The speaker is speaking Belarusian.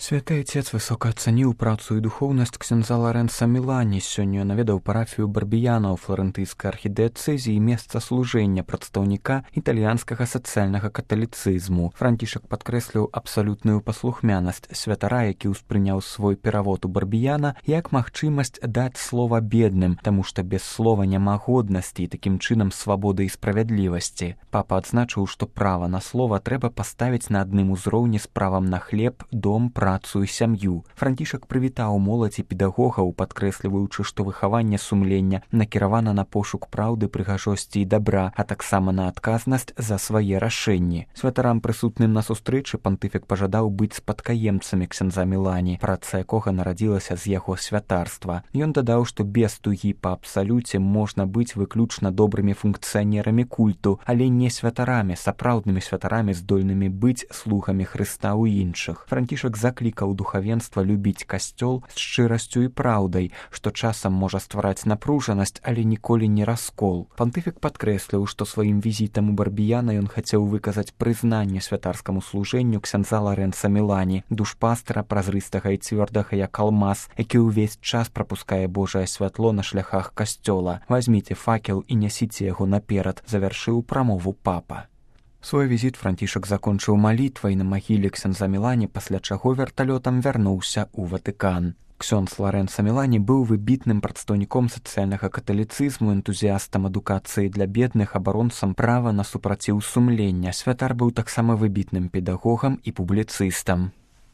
Святы Отец высока ацаніў працу і духоўнасць ксяндза Ларэнса Мілані. Сёння наведаў парафію Барбіяна ў фларэнтыйскай архідыяцэзіі, месца служэння прадстаўніка італьянскага сацыяльнага каталіцызму. Францішак падкрэсліў абсалютную паслухмянасць святара, які ўспрыняў свой перавод у Барбіяна як магчымасць даць слова бедным, таму што без слова няма годнасці і такім чынам свабоды і справядлівасці. Папа адзначыў, што права на слова трэба паставіць на адным узроўні з правам на хлеб, дом, працу і сям'ю. Францішак прывітаў моладзь і педагогаў, падкрэсліваючы, што выхаванне сумлення накіравана на пошук праўды, прыгажосці і дабра, а таксама на адказнасць за свае рашэнні. Святарам, прысутным на сустрэчы, пантыфік пажадаў быць спадкаемцамі ксяндза Мілані, праца якога нарадзілася з яго святарства. Ён дадаў, што без тугі па абсалюце можна быць выключна добрымі функцыянерамі культу, але не святарамі, сапраўднымі святарамі, здольнымі быць слугамі Хрыста ў іншых. Францішак заклікаў духавенства любіць касцёл з шчырасцю і праўдай, што часам можа ствараць напружанасць, але ніколі не раскол. Пантыфік падкрэсліў, што сваім візітам у Барбіяна ён хацеў выказаць прызнанне святарскаму служэнню ксяндза Ларэнса Мілані, душпастыра празрыстага і цвёрдага як алмаз, які ўвесь час прапускае Божае святло на шляхах касцёла. Вазьміце факел і нясіце яго наперад, завяршыў прамову папа. Свой візіт Францішак закончыў малітвай на магіле ксяндза Мілані, пасля чаго верталётам вярнуўся ў Ватыкан. Ксёндз Ларэнса Мілані быў выбітным прадстаўніком сацыяльнага каталіцызму, энтузіястам адукацыі для бедных, абаронцам права на супраціў сумлення. Святар быў таксама выбітным педагогам і публіцыстам.